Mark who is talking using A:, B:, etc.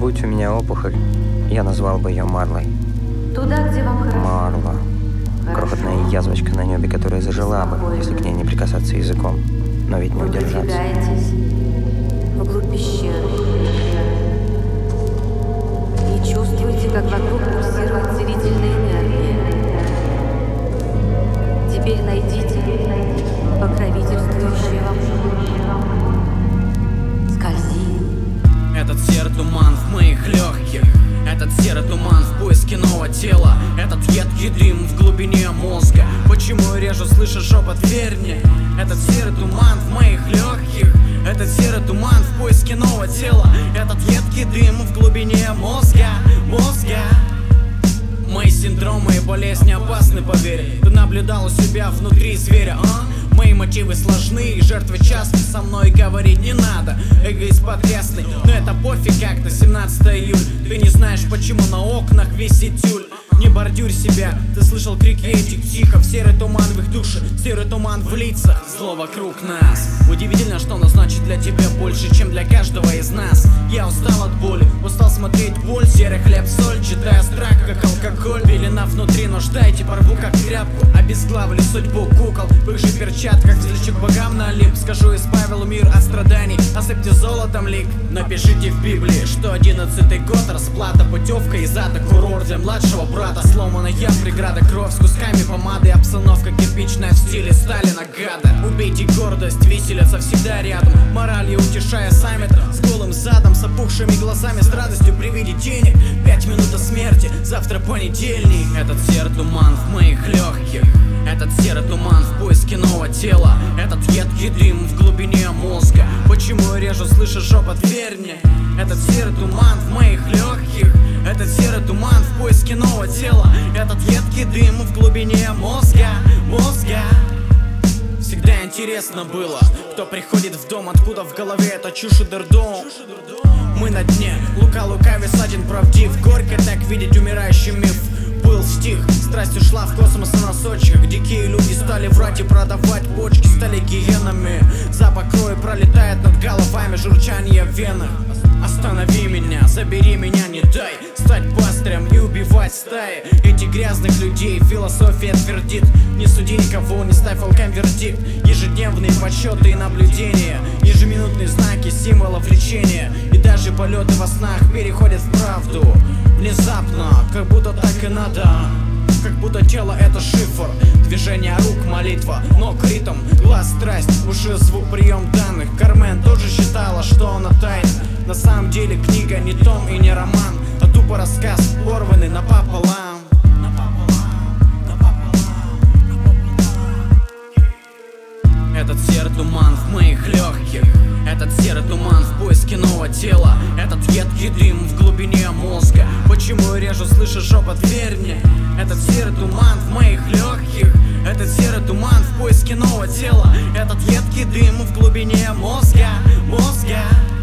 A: Будь у меня опухоль, я назвал бы ее Марлой.
B: Туда, где вам хорошо.
A: Марла. Крохотная язвочка на небе, которая зажила бы, если к ней не прикасаться языком. Но ведь не
B: Вы
A: удержаться.
B: продвигаетесь вглубь пещеры и чувствуете, как вокруг пульсирует целительная энергия. Теперь найдите покровительствующее вам. Скользи.
C: Этот серый туман в моих легких, этот серый туман в поиске нового тела, этот едкий дым в глубине мозга. Почему я реже слышу шепот «верь мне»? Этот серый туман в моих легких, этот серый туман в поиске нового тела, этот едкий дым в глубине мозга. Мои синдромы и болезни опасны, поверь. Ты наблюдал у себя внутри зверя, а? Мои мотивы сложны, и жертвы часто со мной говорить не надо. Эгоист потрясный, но это пофиг как-то. 17 июль, ты не знаешь, почему на окнах висит тюль. Не бордюрь себя, ты слышал крики этих психов. Серый туман в их душе, серый туман в лицах. Зло вокруг нас. Удивительно, что оно значит для тебя больше, чем для каждого из нас. Я устал от боли, устал смотреть боль. Серый хлеб, соль, читая страх, как алкоголь. Пелена внутри, нуждайте, порву как тряпку. Обезглавлю судьбу кукол в их же перчатках. Взлечу к богам налип, скажу, избавил мир от страданий. Осыпьте золотом лик. Напишите в Библии, что 11-й год расплата, путевка из ада, курорт для младшего брата. Сломанная преграда, кровь с кусками помады, обстановка кирпичная в стиле Сталина, гада. Убейте гордость, виселица всегда рядом. Моралью утешая саммит, с голым задом, с опухшими глазами, с радостью при виде денег. 5 минут до смерти, завтра понедельник. Этот серый туман в моих легких, этот серый туман в поиске нового тела, этот едкий дым в глубине мозга. Почему я реже слышу шепот «верь мне»? Этот серый туман в моих легких, этот серый туман в поиске нового тела, этот едкий дым в глубине мозга. Всегда интересно было, кто приходит в дом, откуда в голове эта чушь и дурдом. Мы на дне, лукавец один правдив. Горько так видеть умирающий миф. Был стих, страсть ушла в космос на носочках. Дикие люди стали врать и продавать почки, стали гиенами. Запах крови пролетает над головами, журчание в венах. Останови меня, забери меня, не дай стать пастырем и убивать стаи этих грязных людей. Философия твердит: не суди никого, не ставь волкам вердикт. Ежедневные подсчеты и наблюдения, ежеминутные знаки символов лечения. И даже полеты во снах переходят в правду внезапно, как будто так и надо. Как будто тело это шифр, движение рук молитва, ног ритм, глаз страсть, уши звук прием данных. Кармен тоже считала, что она тайна. На самом деле книга не том и не роман, а тупо рассказ, порванный напополам. Этот серый туман в моих легких, этот серый туман в поиске нового тела, этот едкий дым в глубине мозга. Почему я реже слышу шепот «верь мне»? Этот серый туман в моих легких, этот серый туман в поиске нового тела, этот едкий дым в глубине мозга.